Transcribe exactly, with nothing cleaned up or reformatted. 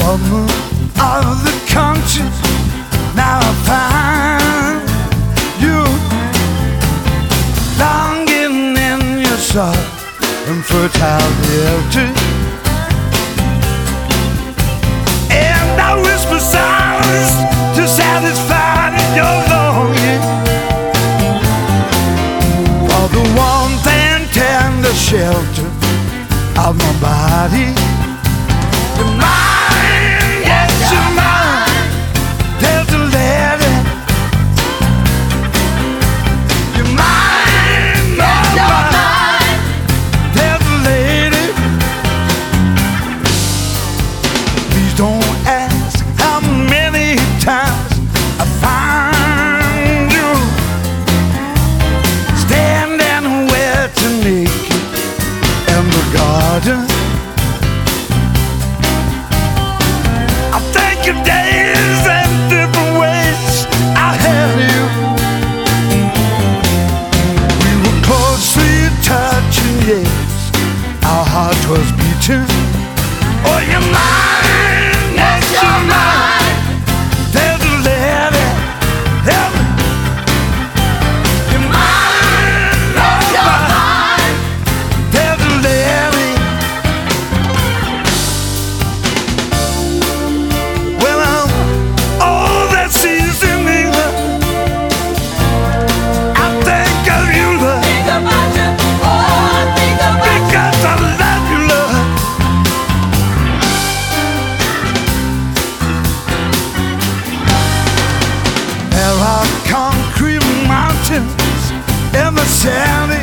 summer of the country. Now I find you longing in your soft and fertile beauty, and I whisper silence to satisfy your longing for the warmth and tender shelter of my body. You're mine, yes, you're mine. There's a lady. You're mine, yes, you're mine. There's a lady. Please don't ask how many times I find you standing wet and naked in the garden. I think of days and different ways I had you. We were closely touching, yes, our heart was beating. Oh, you're mine, yes, you're mine. There's a lady, there's a- you're mine, yes, you're mine. There's a lady. Well, I'm all that sees in England. I think of you, love, Think about you, oh, think about you. because I love you, love. There are concrete mountains in the sandy